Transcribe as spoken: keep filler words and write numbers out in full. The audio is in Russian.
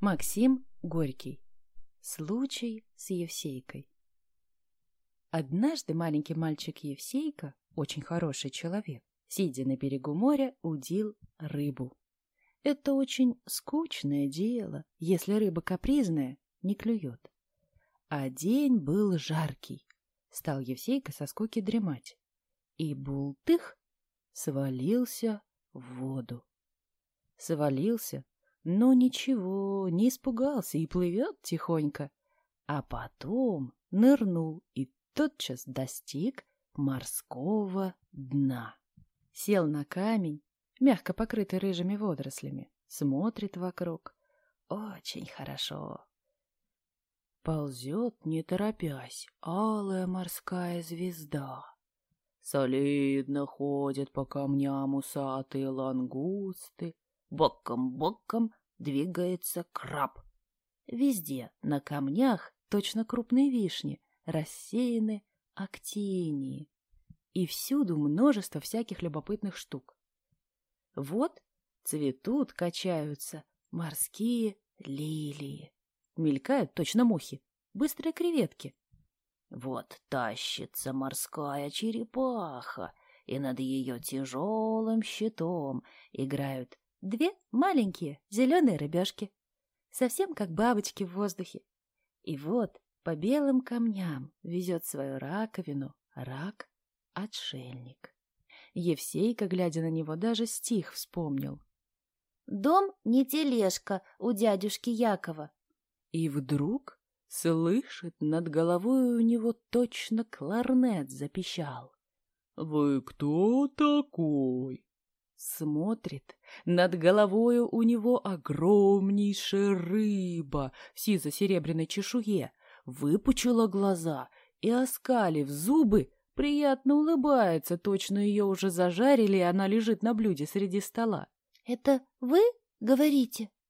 Максим Горький. Случай с Евсейкой. Однажды маленький мальчик Евсейка, очень хороший человек, сидя на берегу моря, удил рыбу. Это очень скучное дело, если рыба капризная, не клюет. А день был жаркий. Стал Евсейка со скуки дремать. И бултых свалился в воду. Свалился, но ничего, не испугался и плывет тихонько. А потом нырнул и тотчас достиг морского дна. Сел на камень, мягко покрытый рыжими водорослями, смотрит вокруг. Очень хорошо. Ползет, не торопясь, алая морская звезда. Солидно ходят по камням усатые лангусты. Боком-боком двигается краб. Везде на камнях, точно крупные вишни, рассеяны актинии. И всюду множество всяких любопытных штук. Вот цветут, качаются морские лилии. Мелькают точно мухи, быстрые креветки. Вот тащится морская черепаха, и над ее тяжелым щитом играют две маленькие зеленые рыбешки, совсем как бабочки в воздухе. И вот по белым камням везет свою раковину рак-отшельник. Евсейка, глядя на него, даже стих вспомнил. «Дом не тележка у дядюшки Якова». И вдруг слышит, над головой у него точно кларнет запищал. «Вы кто такой?» Смотрит, над головою у него огромнейшая рыба в сизо-серебряной чешуе, выпучила глаза и, оскалив зубы, приятно улыбается, точно ее уже зажарили, и она лежит на блюде среди стола. — Это вы говорите?